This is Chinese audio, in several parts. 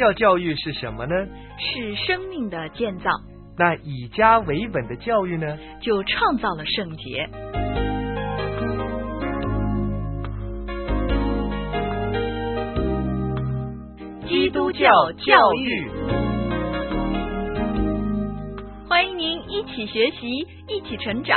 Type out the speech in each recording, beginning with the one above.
教教育是什么呢？ 是生命的建造。 那以家为本的教育呢？ 就创造了圣洁。 基督教教育， 欢迎您一起学习，一起成长。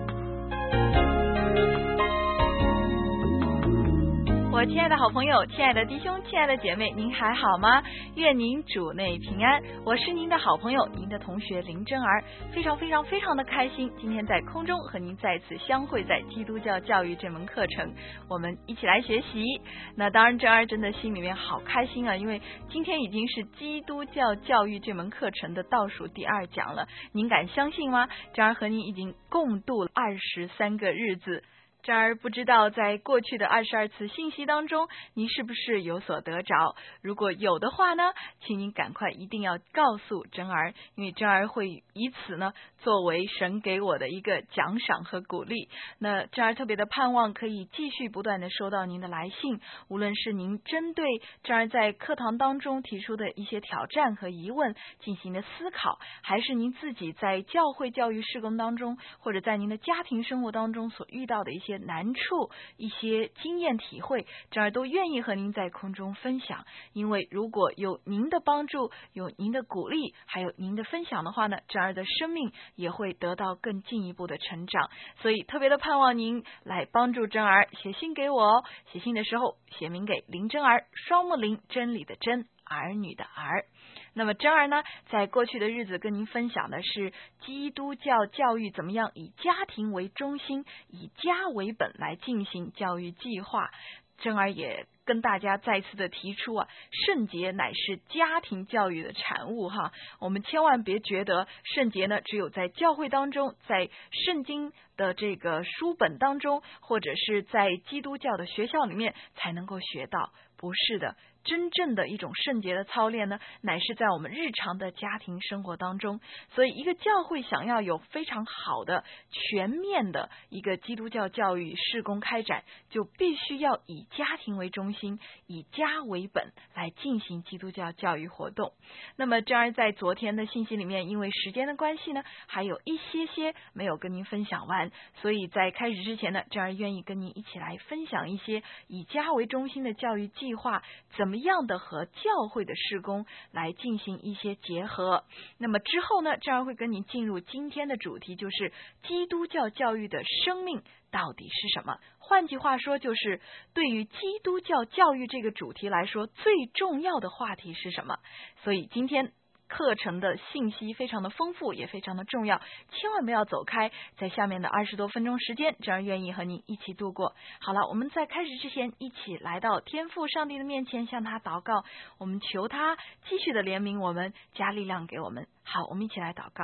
我亲爱的好朋友，亲爱的弟兄，亲爱的姐妹，您还好吗？愿您主内平安。我是您的好朋友，您的同学林真儿，非常的开心，今天在空中和您再次相会在基督教教育这门课程，我们一起来学习。那当然，真儿真的心里面好开心啊，因为今天已经是基督教教育这门课程的倒数第2讲了。您敢相信吗？真儿和您已经共度23个日子。真儿不知道在过去的22次信息当中，您是不是有所得着？如果有的话呢，请您赶快一定要告诉真儿，因为真儿会以此呢作为神给我的一个奖赏和鼓励。那真儿特别的盼望可以继续不断的收到您的来信，无论是您针对真儿在课堂当中提出的一些挑战和疑问进行的思考，还是您自己在教会教育事工当中，或者在您的家庭生活当中所遇到的一些难处、一些经验体会，真儿都愿意和您在空中分享。因为如果有您的帮助，有您的鼓励，还有您的分享的话呢，真儿的生命也会得到更进一步的成长。所以特别的盼望您来帮助真儿，写信给我，写信的时候写明给林真儿，双木林，真理的真，儿女的儿。那么真儿呢，在过去的日子跟您分享的是基督教教育怎么样以家庭为中心，以家为本来进行教育计划。真儿也跟大家再次的提出啊，圣洁乃是家庭教育的产物哈。我们千万别觉得圣洁呢只有在教会当中，在圣经的这个书本当中，或者是在基督教的学校里面才能够学到，不是的。真正的一种圣洁的操练呢，乃是在我们日常的家庭生活当中。所以一个教会想要有非常好的全面的一个基督教教育事工开展，就必须要以家庭为中心，以家为本来进行基督教教育活动。那么真儿在昨天的信息里面，因为时间的关系呢，还有一些没有跟您分享完，所以在开始之前呢，真儿愿意跟您一起来分享一些以家为中心的教育计划怎么样的和教会的事工来进行一些结合。那么之后呢，真儿会跟你进入今天的主题，就是基督教教育的生命到底是什么。换句话说，就是对于基督教教育这个主题来说，最重要的话题是什么？所以今天课程的信息非常的丰富，也非常的重要，千万不要走开，在下面的20多分钟时间，真儿愿意和你一起度过。好了，我们在开始之前，一起来到天父上帝的面前，向他祷告，我们求他继续的怜悯我们，加力量给我们。好，我们一起来祷告。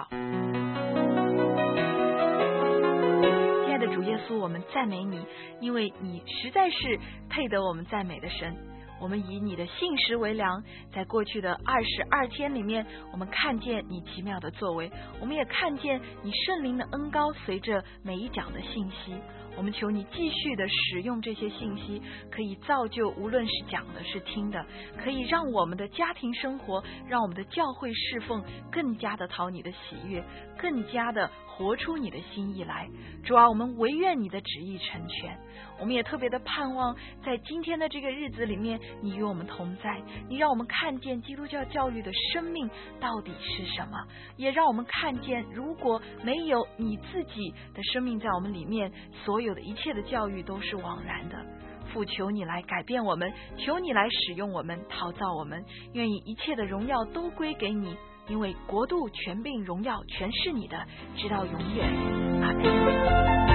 亲爱的主耶稣，我们赞美你，因为你实在是配得我们赞美的神。我们以你的信实为粮，在过去的22天里面，我们看见你奇妙的作为，我们也看见你圣灵的恩膏随着每一讲的信息。我们求你继续的使用这些信息，可以造就无论是讲的是听的，可以让我们的家庭生活，让我们的教会侍奉更加的讨你的喜悦，更加的活出你的心意来。主啊，我们唯愿你的旨意成全。我们也特别的盼望在今天的这个日子里面，你与我们同在，你让我们看见基督教教育的生命到底是什么，也让我们看见如果没有你自己的生命在我们里面，所有的一切的教育都是枉然的。父，求你来改变我们，求你来使用我们，陶造我们，愿意一切的荣耀都归给你，因为国度、权柄、荣耀全是你的，直到永远。阿们。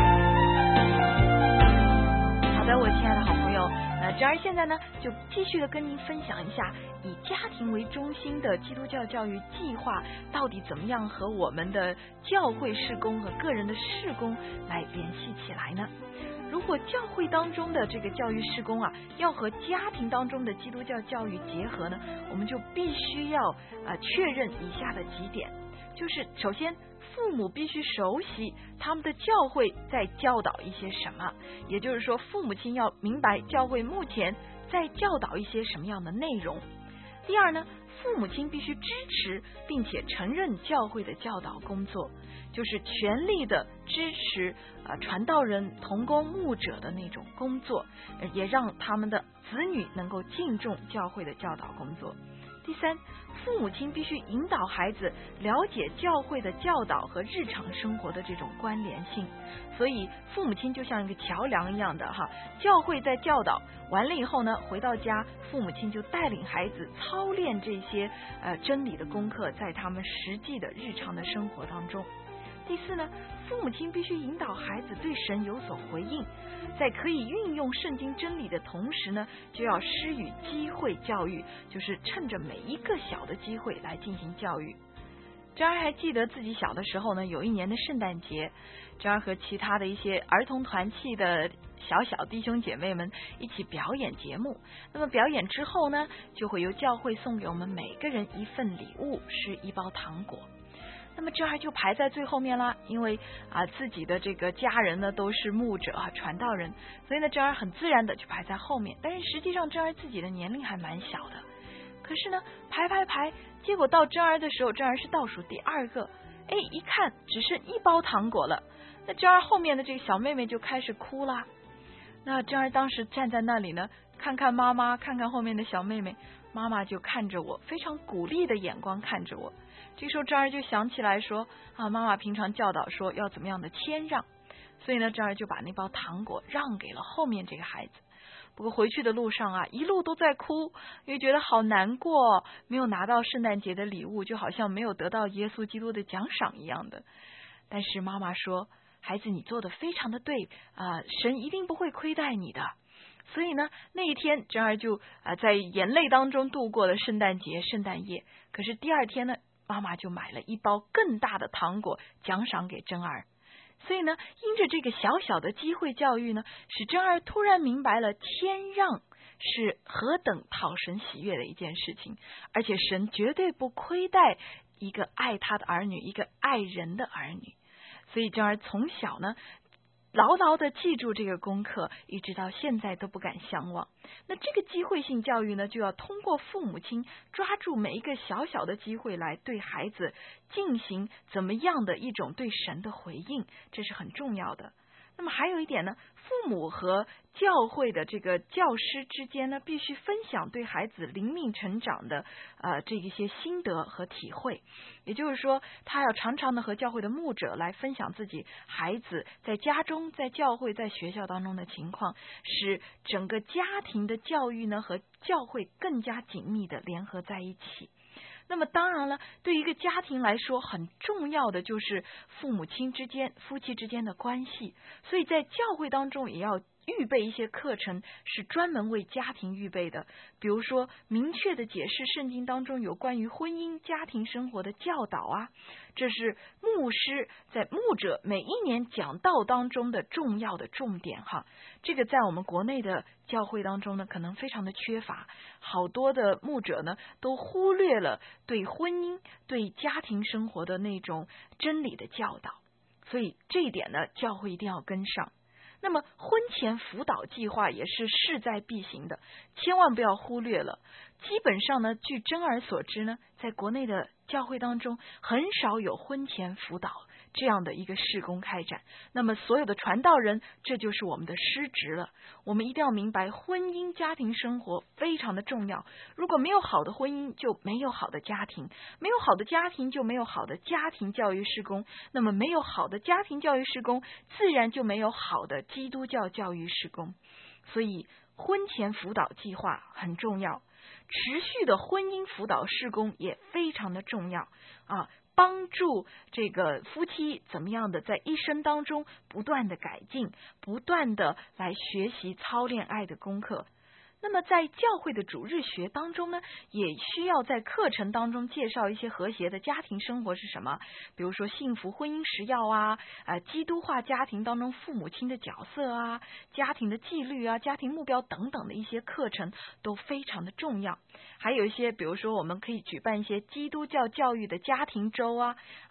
好的，我亲爱的好朋友，真儿现在呢就继续的跟您分享一下以家庭为中心的基督教教育计划到底怎么样和我们的教会事工和个人的事工来联系起来呢？如果教会当中的这个教育事工啊，要和家庭当中的基督教教育结合呢，我们就必须要确认以下的几点，就是首先父母必须熟悉他们的教会在教导一些什么，也就是说父母亲要明白教会目前在教导一些什么样的内容。第第二呢，父母亲必须支持并且承认教会的教导工作，就是全力的支持传道人、同工、牧者的那种工作，也让他们的子女能够敬重教会的教导工作。第三，父母亲必须引导孩子了解教会的教导和日常生活的这种关联性，所以父母亲就像一个桥梁一样的教会在教导完了以后呢，回到家父母亲就带领孩子操练这些真理的功课，在他们实际的日常的生活当中。第四呢，父母亲必须引导孩子对神有所回应，在可以运用圣经真理的同时呢，就要施予机会教育，就是趁着每一个小的机会来进行教育。珍儿还记得自己小的时候呢，有一年的圣诞节，珍儿和其他的一些儿童团契的小弟兄姐妹们一起表演节目。那么表演之后呢，就会由教会送给我们每个人一份礼物，是一包糖果。那么珍儿就排在最后面啦，因为自己的这个家人呢都是牧者传道人，所以呢珍儿很自然的就排在后面。但是实际上珍儿自己的年龄还蛮小的，可是呢排，结果到珍儿的时候，珍儿是倒数第二个，一看只剩一包糖果了，那珍儿后面的这个小妹妹就开始哭啦。那珍儿当时站在那里呢，看看妈妈，看看后面的小妹妹，妈妈就看着我，非常鼓励的眼光看着我。这时候珍儿就想起来说妈妈平常教导说要怎么样的谦让，所以呢珍儿就把那包糖果让给了后面这个孩子。不过回去的路上一路都在哭，因为觉得好难过，没有拿到圣诞节的礼物，就好像没有得到耶稣基督的奖赏一样的。但是妈妈说，孩子你做的非常的对神一定不会亏待你的。所以呢那一天珍儿就在眼泪当中度过了圣诞节圣诞夜。可是第二天呢，妈妈就买了一包更大的糖果奖赏给珍儿。所以呢，因着这个小小的机会教育呢，使珍儿突然明白了谦让是何等讨神喜悦的一件事情，而且神绝对不亏待一个爱他的儿女，一个爱人的儿女。所以珍儿从小呢牢牢的记住这个功课，一直到现在都不敢相忘。那这个机会性教育呢，就要通过父母亲抓住每一个小小的机会来对孩子进行怎么样的一种对神的回应，这是很重要的。那么还有一点呢，父母和教会的这个教师之间呢，必须分享对孩子灵命成长的这一些心得和体会。也就是说，他要常常的和教会的牧者来分享自己孩子在家中、在教会、在学校当中的情况，使整个家庭的教育呢和教会更加紧密的联合在一起。那么当然了，对一个家庭来说很重要的就是父母亲之间、夫妻之间的关系，所以在教会当中也要预备一些课程是专门为家庭预备的，比如说明确的解释圣经当中有关于婚姻家庭生活的教导这是牧师在牧者每一年讲道当中的重要的重点这个在我们国内的教会当中呢可能非常的缺乏，好多的牧者呢都忽略了对婚姻对家庭生活的那种真理的教导，所以这一点呢教会一定要跟上。那么婚前辅导计划也是势在必行的，千万不要忽略了。基本上呢，据珍儿所知呢，在国内的教会当中很少有婚前辅导这样的一个事工开展。那么所有的传道人，这就是我们的师职了。我们一定要明白，婚姻家庭生活非常的重要。如果没有好的婚姻，就没有好的家庭，没有好的家庭，就没有好的家庭教育事工。那么没有好的家庭教育事工，自然就没有好的基督教教育事工。所以婚前辅导计划很重要，持续的婚姻辅导事工也非常的重要帮助这个夫妻怎么样的在一生当中不断的改进，不断的来学习操练爱的功课。那么在教会的主日学当中呢，也需要在课程当中介绍一些和谐的家庭生活是什么，比如说幸福婚姻实要基督化家庭当中父母亲的角色家庭的纪律家庭目标等等的一些课程都非常的重要。还有一些比如说我们可以举办一些基督教教育的家庭周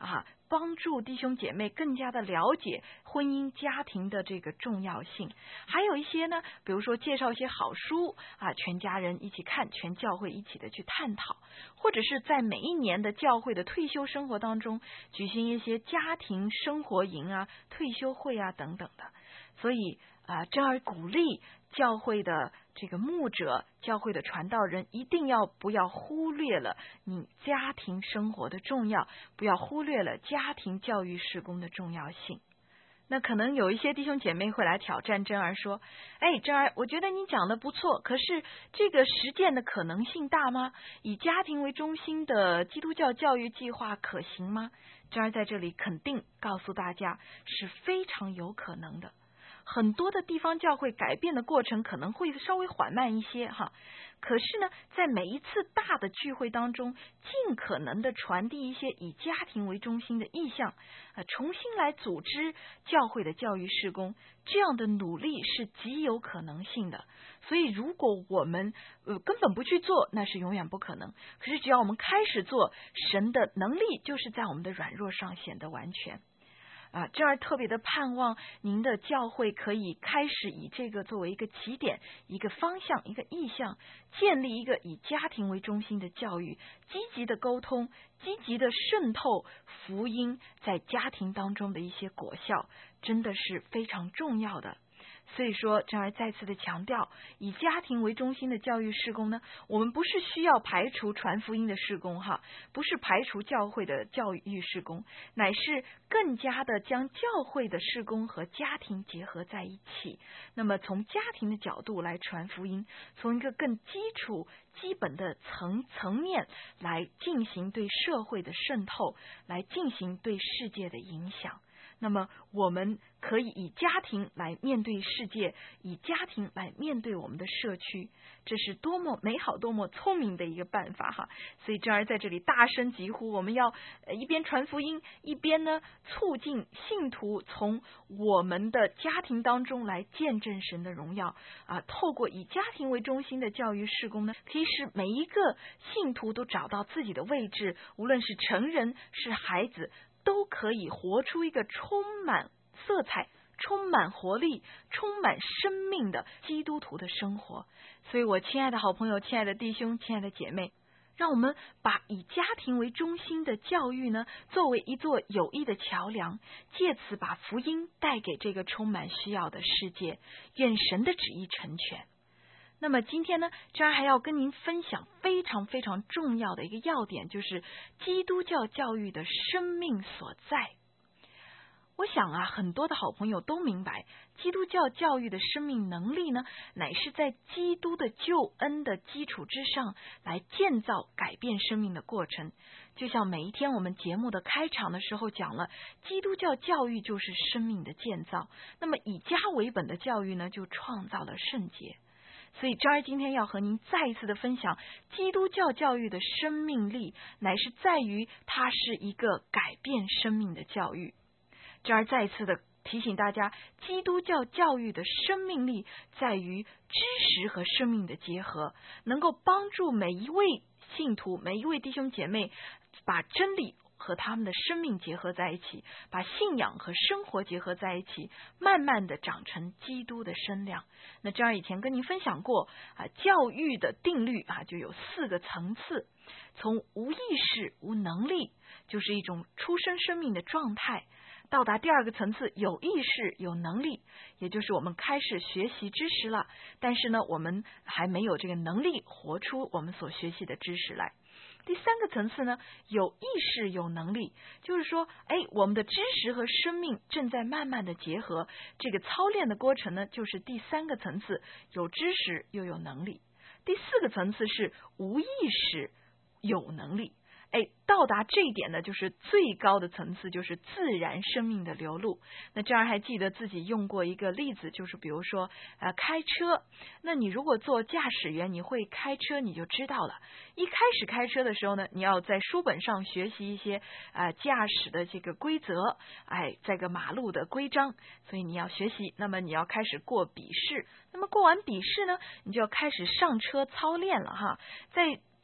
帮助弟兄姐妹更加的了解婚姻家庭的这个重要性。还有一些呢，比如说介绍一些好书啊，全家人一起看，全教会一起的去探讨，或者是在每一年的教会的退休生活当中举行一些家庭生活营啊、退休会啊等等的。所以珍儿鼓励教会的这个牧者、教会的传道人一定不要忽略了你家庭生活的重要，不要忽略了家庭教育事工的重要性。那可能有一些弟兄姐妹会来挑战珍儿说，珍儿，我觉得你讲的不错，可是这个实践的可能性大吗？以家庭为中心的基督教教育计划可行吗？珍儿在这里肯定告诉大家是非常有可能的。很多的地方教会改变的过程可能会稍微缓慢一些哈，可是呢，在每一次大的聚会当中，尽可能的传递一些以家庭为中心的意向，重新来组织教会的教育事工，这样的努力是极有可能性的。所以如果我们根本不去做，那是永远不可能。可是只要我们开始做，神的能力就是在我们的软弱上显得完全。珍儿特别的盼望您的教会可以开始以这个作为一个起点、一个方向、一个意向，建立一个以家庭为中心的教育，积极的沟通，积极的渗透福音在家庭当中的一些果效，真的是非常重要的。所以说珍儿再次的强调，以家庭为中心的教育事工呢，我们不是需要排除传福音的事工哈，不是排除教会的教育事工，乃是更加的将教会的事工和家庭结合在一起。那么从家庭的角度来传福音，从一个更基础基本的层面来进行对社会的渗透，来进行对世界的影响。那么我们可以以家庭来面对世界，以家庭来面对我们的社区，这是多么美好多么聪明的一个办法哈！所以珍儿在这里大声疾呼，我们要一边传福音，一边呢促进信徒从我们的家庭当中来见证神的荣耀透过以家庭为中心的教育事工呢，可以使每一个信徒都找到自己的位置，无论是成人是孩子，都可以活出一个充满色彩、充满活力、充满生命的基督徒的生活。所以我亲爱的好朋友、亲爱的弟兄、亲爱的姐妹，让我们把以家庭为中心的教育呢，作为一座有益的桥梁，借此把福音带给这个充满需要的世界。愿神的旨意成全。那么今天呢，珍儿还要跟您分享非常非常重要的一个要点，就是基督教教育的生命所在。我想很多的好朋友都明白，基督教教育的生命能力呢，乃是在基督的救恩的基础之上来建造改变生命的过程。就像每一天我们节目的开场的时候讲了，基督教教育就是生命的建造，那么以家为本的教育呢，就创造了圣洁。所以珍儿今天要和您再一次的分享，基督教教育的生命力乃是在于它是一个改变生命的教育。珍儿再一次的提醒大家，基督教教育的生命力在于知识和生命的结合，能够帮助每一位信徒、每一位弟兄姐妹把真理和他们的生命结合在一起，把信仰和生活结合在一起，慢慢的长成基督的身量。那珍儿以前跟您分享过教育的定律就有4个层次。从无意识、无能力，就是一种出生生命的状态，到达第2个层次，有意识、有能力，也就是我们开始学习知识了，但是呢，我们还没有这个能力活出我们所学习的知识来。第3个层次呢，有意识有能力，就是说我们的知识和生命正在慢慢的结合，这个操练的过程呢，就是第3个层次，有知识又有能力。第4个层次是无意识有能力，到达这一点呢，就是最高的层次，就是自然生命的流露。那这样还记得自己用过一个例子，就是比如说开车，那你如果做驾驶员，你会开车，你就知道了，一开始开车的时候呢，你要在书本上学习一些驾驶的这个规则，这个马路的规章，所以你要学习，那么你要开始过笔试，那么过完笔试呢，你就要开始上车操练了哈。在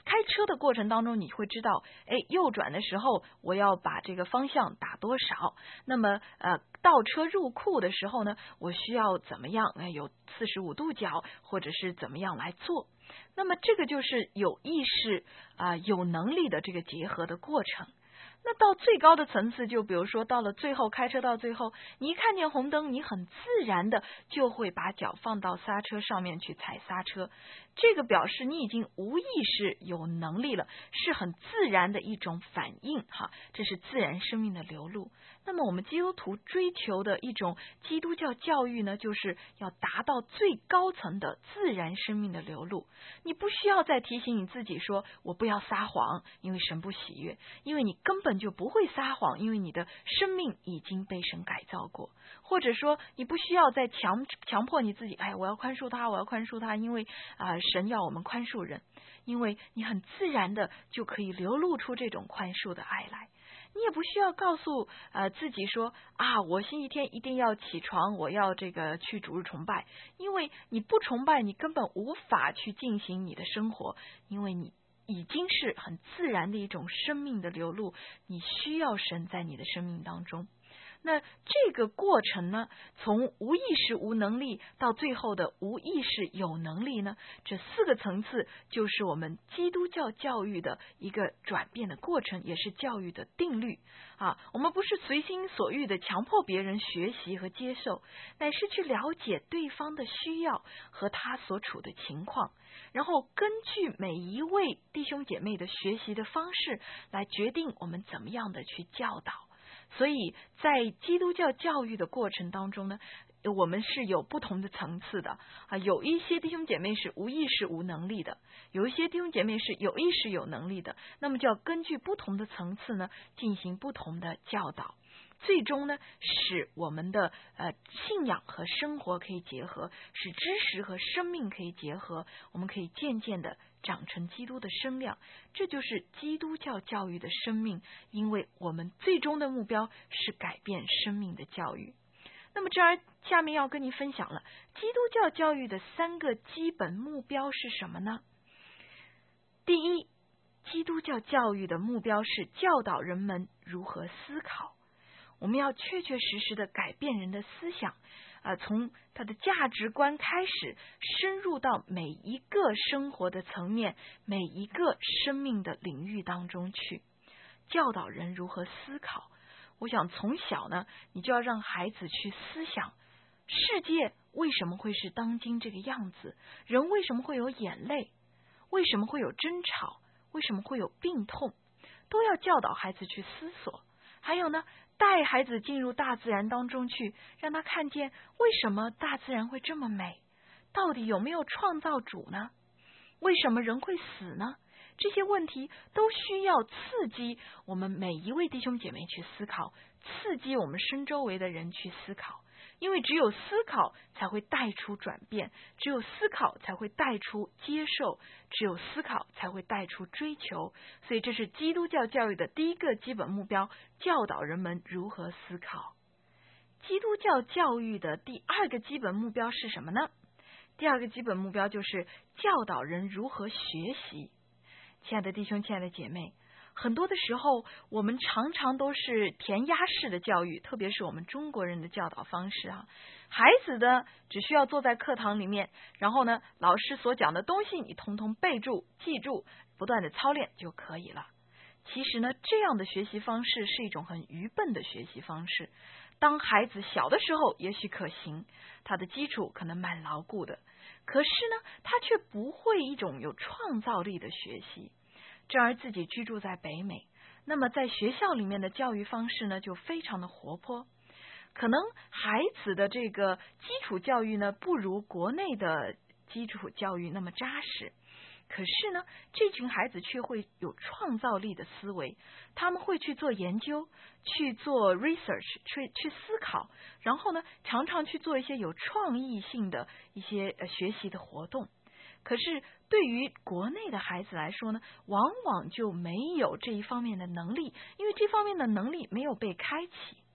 开车的过程当中，你会知道，右转的时候我要把这个方向打多少，那么倒车入库的时候呢，我需要怎么样有45度角，或者是怎么样来做。那么这个就是有意识有能力的这个结合的过程。那到最高的层次，就比如说到了最后，开车到最后，你一看见红灯，你很自然的就会把脚放到刹车上面去踩刹车，这个表示你已经无意识有能力了，是很自然的一种反应这是自然生命的流露。那么我们基督徒追求的一种基督教教育呢，就是要达到最高层的自然生命的流露。你不需要再提醒你自己说我不要撒谎，因为神不喜悦，因为你根本就不会撒谎，因为你的生命已经被神改造过。或者说你不需要再强迫你自己，我要宽恕他，我要宽恕他，因为神要我们宽恕人，因为你很自然的就可以流露出这种宽恕的爱来。你也不需要告诉自己说我星期天一定要起床，我要这个去主日崇拜，因为你不崇拜，你根本无法去进行你的生活，因为你已经是很自然的一种生命的流露，你需要神在你的生命当中。那这个过程呢，从无意识无能力到最后的无意识有能力呢，这4个层次就是我们基督教教育的一个转变的过程，也是教育的定律我们不是随心所欲的强迫别人学习和接受，乃是去了解对方的需要和他所处的情况，然后根据每一位弟兄姐妹的学习的方式来决定我们怎么样的去教导。所以在基督教教育的过程当中呢，我们是有不同的层次的有一些弟兄姐妹是无意识无能力的，有一些弟兄姐妹是有意识有能力的，那么就要根据不同的层次呢进行不同的教导，最终呢使我们的信仰和生活可以结合，使知识和生命可以结合，我们可以渐渐的长成基督的身量。这就是基督教教育的生命，因为我们最终的目标是改变生命的教育。那么下面要跟你分享了基督教教育的3个基本目标是什么呢？第一，基督教教育的目标是教导人们如何思考，我们要确确实实的改变人的思想从他的价值观开始，深入到每一个生活的层面，每一个生命的领域当中去，教导人如何思考。我想从小呢，你就要让孩子去思想世界为什么会是当今这个样子，人为什么会有眼泪，为什么会有争吵，为什么会有病痛，都要教导孩子去思索。还有呢，带孩子进入大自然当中去，让他看见为什么大自然会这么美，到底有没有创造主呢？为什么人会死呢？这些问题都需要刺激我们每一位弟兄姐妹去思考，刺激我们身周围的人去思考，因为只有思考才会带出转变，只有思考才会带出接受，只有思考才会带出追求。所以这是基督教教育的第一个基本目标，教导人们如何思考。基督教教育的第2个基本目标是什么呢？第2个基本目标就是教导人如何学习。亲爱的弟兄，亲爱的姐妹，很多的时候我们常常都是填鸭式的教育，特别是我们中国人的教导方式孩子的只需要坐在课堂里面，然后呢老师所讲的东西你统统背住记住，不断的操练就可以了。其实呢，这样的学习方式是一种很愚笨的学习方式。当孩子小的时候也许可行，他的基础可能蛮牢固的，可是呢他却不会一种有创造力的学习。这儿自己居住在北美，那么在学校里面的教育方式呢就非常的活泼，可能孩子的这个基础教育呢不如国内的基础教育那么扎实，可是呢这群孩子却会有创造力的思维，他们会去做研究，去做 research， 去思考，然后呢常常去做一些有创意性的一些学习的活动。可是对于国内的孩子来说呢，往往就没有这一方面的能力，因为这方面的能力没有被开启。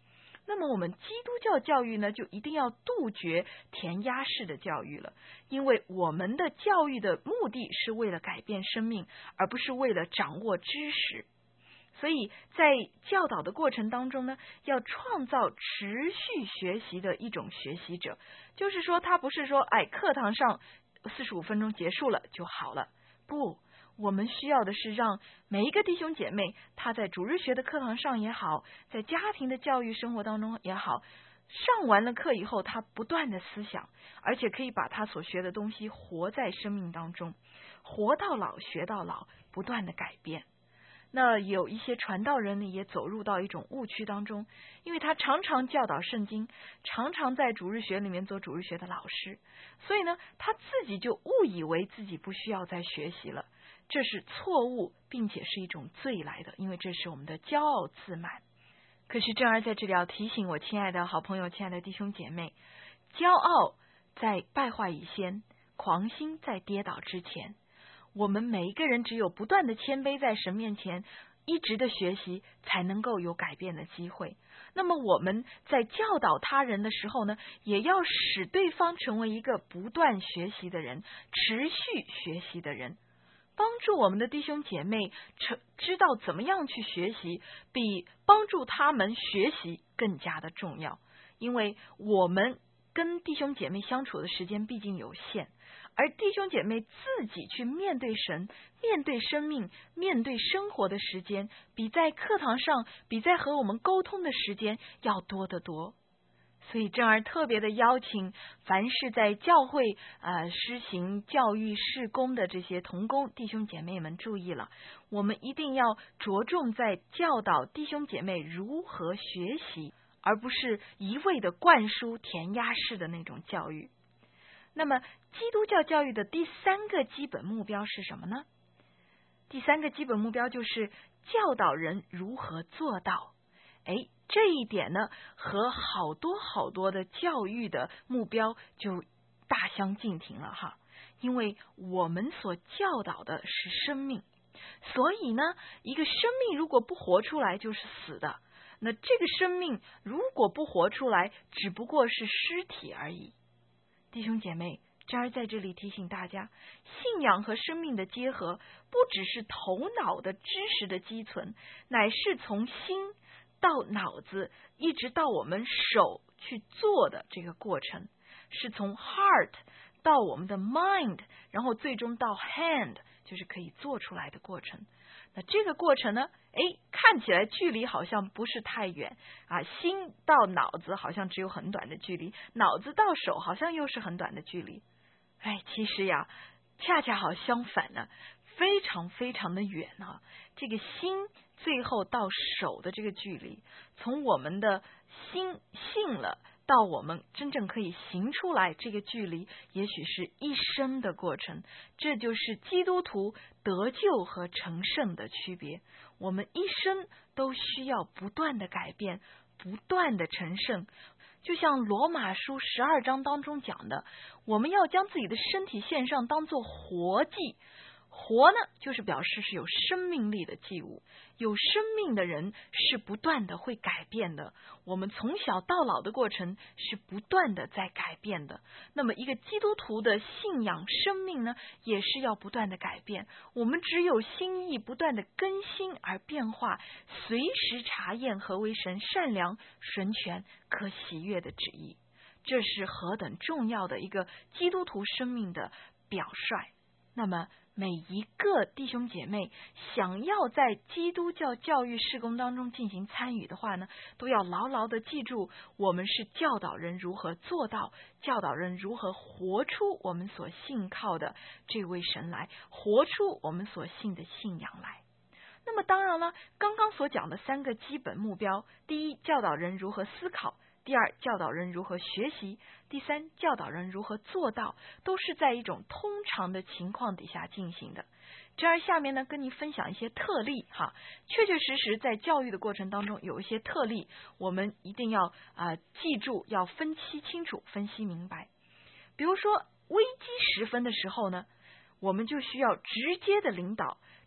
那么我们基督教教育呢，就一定要杜绝填鸭式的教育了，因为我们的教育的目的是为了改变生命，而不是为了掌握知识。所以在教导的过程当中呢，要创造持续学习的一种学习者，就是说他不是说课堂上45分钟结束了就好了，不，我们需要的是让每一个弟兄姐妹，他在主日学的课堂上也好，在家庭的教育生活当中也好，上完了课以后，他不断的思想，而且可以把他所学的东西活在生命当中，活到老学到老，不断的改变。那有一些传道人呢，也走入到一种误区当中，因为他常常教导圣经，常常在主日学里面做主日学的老师，所以呢，他自己就误以为自己不需要再学习了，这是错误，并且是一种罪来的，因为这是我们的骄傲自满。可是正儿在这里要提醒我亲爱的好朋友，亲爱的弟兄姐妹，骄傲在败坏以先，狂心在跌倒之前。我们每一个人只有不断的谦卑在神面前，一直的学习，才能够有改变的机会。那么我们在教导他人的时候呢，也要使对方成为一个不断学习的人，持续学习的人，帮助我们的弟兄姐妹知道怎么样去学习，比帮助他们学习更加的重要。因为我们跟弟兄姐妹相处的时间毕竟有限，而弟兄姐妹自己去面对神、面对生命、面对生活的时间，比在课堂上、比在和我们沟通的时间要多得多。所以正儿特别的邀请凡是在教会施行教育事工的这些同工弟兄姐妹们注意了，我们一定要着重在教导弟兄姐妹如何学习，而不是一味的灌输填鸭式的那种教育。那么基督教教育的第3个基本目标是什么呢？第3个基本目标就是教导人如何做到。这一点呢，和好多的教育的目标就大相径庭了哈。因为我们所教导的是生命，所以呢，一个生命如果不活出来就是死的，那这个生命如果不活出来，只不过是尸体而已。弟兄姐妹，这儿在这里提醒大家，信仰和生命的结合，不只是头脑的知识的积存，乃是从心到脑子，一直到我们手去做的这个过程，是从 heart 到我们的 mind， 然后最终到 hand， 就是可以做出来的过程。那这个过程呢，看起来距离好像不是太远心到脑子好像只有很短的距离，脑子到手好像又是很短的距离。其实呀，恰恰好相反呢，非常非常的远啊。这个心最后到手的这个距离，从我们的心信了到我们真正可以行出来，这个距离也许是一生的过程。这就是基督徒得救和成圣的区别。我们一生都需要不断的改变，不断的成圣。就像罗马书12章当中讲的，我们要将自己的身体献上，当作活祭。活呢，就是表示是有生命力的祭物。有生命的人是不断的会改变的，我们从小到老的过程是不断的在改变的。那么一个基督徒的信仰生命呢，也是要不断的改变。我们只有心意不断的更新而变化，随时查验何为神善良、纯全、可喜悦的旨意。这是何等重要的一个基督徒生命的表率。那么每一个弟兄姐妹想要在基督教教育事工当中进行参与的话呢，都要牢牢的记住，我们是教导人如何做到，教导人如何活出我们所信靠的这位神来，活出我们所信的信仰来。那么当然了，刚刚所讲的3个基本目标，第一，教导人如何思考；第二，教导人如何学习；第三，教导人如何做到，都是在一种通常的情况底下进行的。这儿下面呢，跟您分享一些特例哈，确确实实在教育的过程当中有一些特例，我们一定要记住，要分析清楚，分析明白。比如说危机时分的时候呢，我们就需要直接的领导，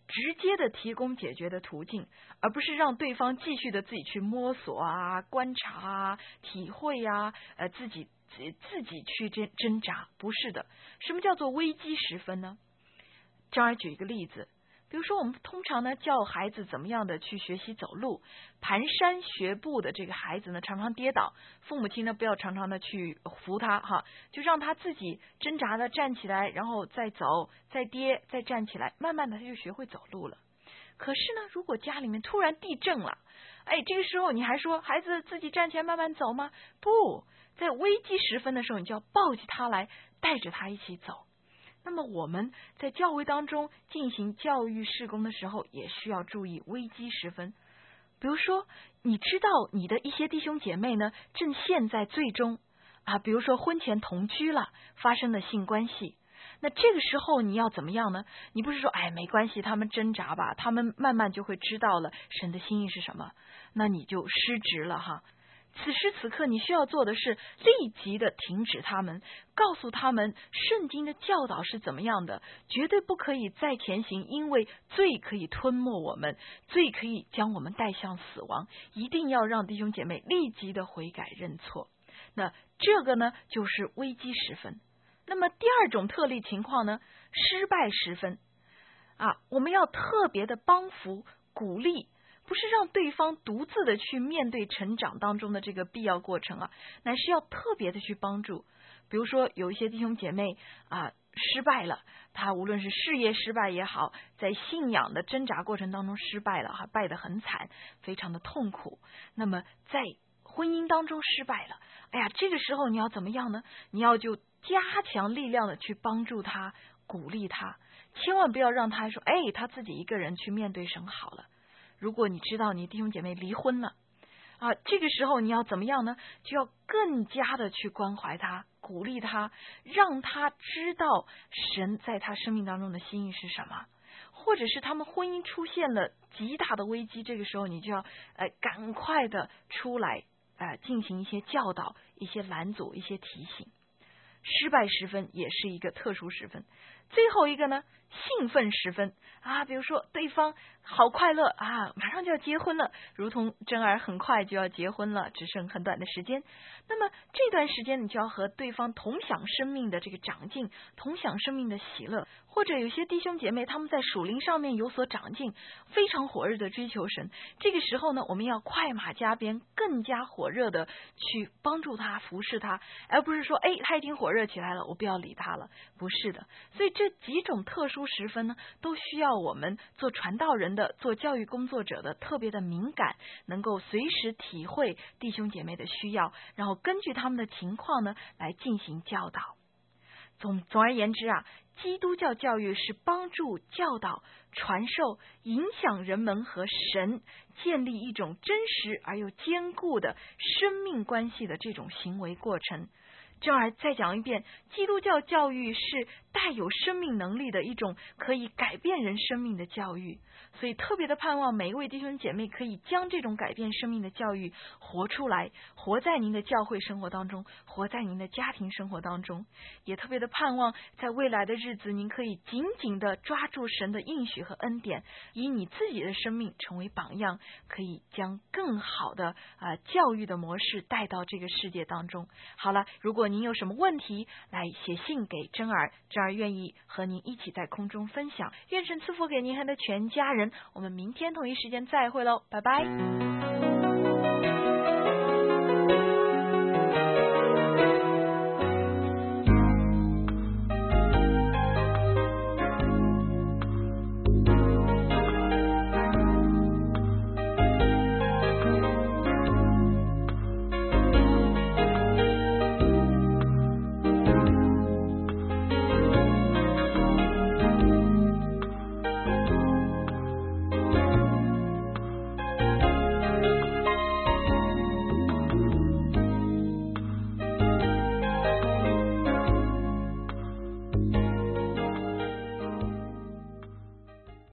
直接的提供解决的途径，而不是让对方继续的自己去摸索啊、观察啊、体会啊，自己去挣扎。不是的。什么叫做危机时分呢？张儿举一个例子，比如说我们通常呢教孩子怎么样的去学习走路，蹒跚学步的这个孩子呢常常跌倒，父母亲呢不要常常的去扶他哈，就让他自己挣扎的站起来，然后再走，再跌，再站起来，慢慢的他就学会走路了。可是呢，如果家里面突然地震了，这个时候你还说孩子自己站起来慢慢走吗？不，在危机时分的时候，你就要抱起他来，带着他一起走。那么我们在教会当中进行教育事工的时候，也需要注意危机时分。比如说，你知道你的一些弟兄姐妹呢，正陷在最终比如说婚前同居了，发生了性关系。那这个时候你要怎么样呢？你不是说没关系，他们挣扎吧，他们慢慢就会知道了神的心意是什么，那你就失职了哈。此时此刻你需要做的是立即的停止他们，告诉他们圣经的教导是怎么样的，绝对不可以再前行，因为罪可以吞没我们，罪可以将我们带向死亡，一定要让弟兄姐妹立即的悔改认错。那这个呢就是危机时分。那么第二种特例情况呢，失败时分我们要特别的帮扶鼓励，不是让对方独自的去面对成长当中的这个必要过程乃是要特别的去帮助。比如说有一些弟兄姐妹失败了，他无论是事业失败也好，在信仰的挣扎过程当中失败了败得很惨，非常的痛苦。那么在婚姻当中失败了，这个时候你要怎么样呢？你要就加强力量的去帮助他，鼓励他，千万不要让他说他自己一个人去面对神好了。如果你知道你弟兄姐妹离婚了这个时候你要怎么样呢？就要更加的去关怀他，鼓励他，让他知道神在他生命当中的心意是什么。或者是他们婚姻出现了极大的危机，这个时候你就要赶快的出来进行一些教导，一些拦阻，一些提醒。失败时分也是一个特殊时分。最后一个呢，兴奋时分比如说对方好快乐马上就要结婚了，如同珍儿很快就要结婚了，只剩很短的时间。那么这段时间你就要和对方同享生命的这个长进，同享生命的喜乐。或者有些弟兄姐妹他们在属灵上面有所长进，非常火热的追求神，这个时候呢，我们要快马加鞭，更加火热的去帮助他，服侍他，而不是说他已经火热起来了，我不要理他了。不是的。所以这几种特殊时分呢，都需要我们做传道人的，做教育工作者的特别的敏感，能够随时体会弟兄姐妹的需要，然后根据他们的情况呢来进行教导。总而言之基督教教育是帮助、教导、传授、影响人们和神建立一种真实而又坚固的生命关系的这种行为过程。这儿再讲一遍，基督教教育是带有生命能力的一种可以改变人生命的教育，所以特别的盼望每一位弟兄姐妹可以将这种改变生命的教育活出来，活在您的教会生活当中，活在您的家庭生活当中。也特别的盼望在未来的日子，您可以紧紧的抓住神的应许和恩典，以你自己的生命成为榜样，可以将更好的教育的模式带到这个世界当中。好了，如果您有什么问题，来写信给珍儿，珍儿愿意和您一起在空中分享。愿神赐福给您和的全家人，我们明天同一时间再会喽，拜拜。